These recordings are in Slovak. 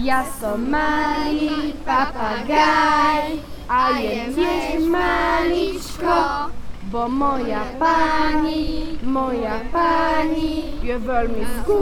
Ja som malý papagaj a jem tiež maličko, bo moja pani je veľmi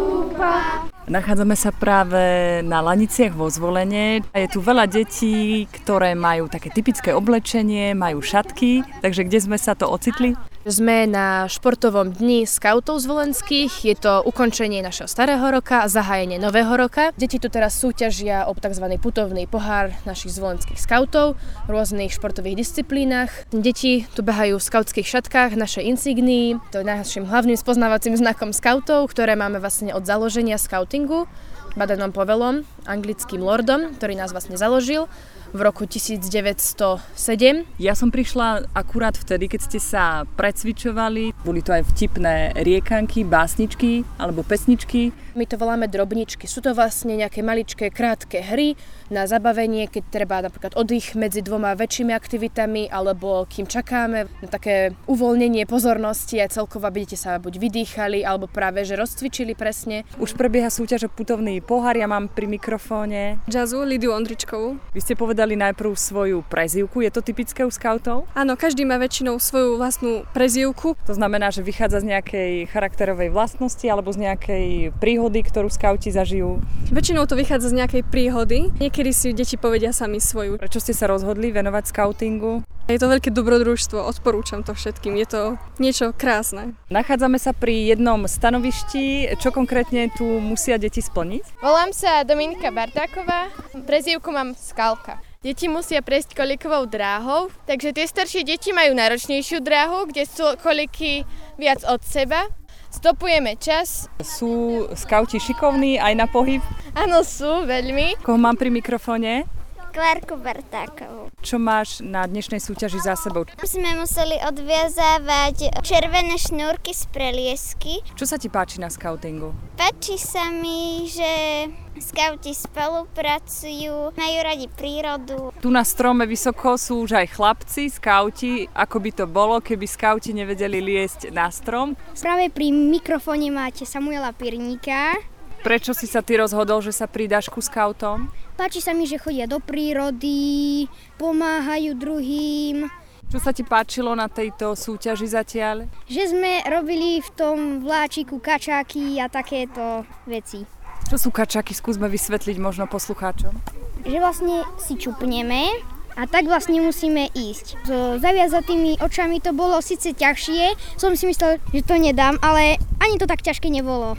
skúpa. Nachádzame sa práve na laniciach vo Zvolene. Je tu veľa detí, ktoré majú také typické oblečenie, majú šatky, takže kde sme sa to ocitli? Sme na športovom dni skautov zvolenských, je to ukončenie našeho starého roka a zahájenie nového roka. Deti tu teraz súťažia o tzv. Putovný pohár našich zvolenských skautov v rôznych športových disciplínach. Deti tu behajú v skautských šatkách, našej insignii, to je našim hlavným spoznávacím znakom skautov, ktoré máme vlastne od založenia skautingu, Badenom Powellom, anglickým lordom, ktorý nás vlastne založil v roku 1907. Ja som prišla akurát vtedy, keď ste sa precvičovali. Boli to aj vtipné riekanky, básničky alebo pesničky. My to voláme drobničky. Sú to vlastne nejaké maličké, krátke hry na zabavenie, keď treba napríklad oddych medzi dvoma väčšími aktivitami alebo kým čakáme na také uvoľnenie pozornosti a celkovo, aby deti sa buď vydýchali alebo práve že rozcvičili presne. Už prebieha súťaž o putovný pohár, ja mám pri mikrofóne Jazzu Lidiu Ondričkovú. Vy ste povedali najprv svoju prezývku, je to typické u skautov? Áno, každý má väčšinou svoju vlastnú prezývku. To znamená, že vychádza z nejakej charakterovej vlastnosti alebo z nejakej príhody, ktorú skauti zažijú? Väčšinou to vychádza z nejakej príhody. Niekedy si deti povedia sami svoju. Prečo ste sa rozhodli venovať skautingu? Je to veľké dobrodružstvo, odporúčam to všetkým. Je to niečo krásne. Nachádzame sa pri jednom stanovišti. Čo konkrétne tu musia deti splniť? Volám sa Dominika Bartáková, prezývku mám Skalka. Deti musia prejsť kolikovou dráhou, takže tie staršie deti majú náročnejšiu dráhu, kde sú koliky viac od seba. Stopujeme čas. Sú skauti šikovní aj na pohyb? Áno, sú, veľmi. Koho mám pri mikrofóne? Klárku Bartákovú. Čo máš na dnešnej súťaži za sebou? Sme museli odviazávať červené šnúrky z preliesky. Čo sa ti páči na skautingu? Páči sa mi, že skauti spolupracujú, majú radi prírodu. Tu na strome vysoko sú už aj chlapci, skauti. Ako by to bolo, keby skauti nevedeli liesť na strom? Práve pri mikrofóne máte Samuela Pirníka. Prečo si sa ty rozhodol, že sa pridáš ku skautom? Páči sa mi, že chodia do prírody, pomáhajú druhým. Čo sa ti páčilo na tejto súťaži zatiaľ? Že sme robili v tom vláčiku kačáky a takéto veci. Čo sú kačáky? Skúsme vysvetliť možno poslucháčom. Že vlastne si čupneme a tak vlastne musíme ísť. So zaviazatými očami to bolo síce ťažšie, som si myslel, že to nedám, ale ani to tak ťažké nebolo.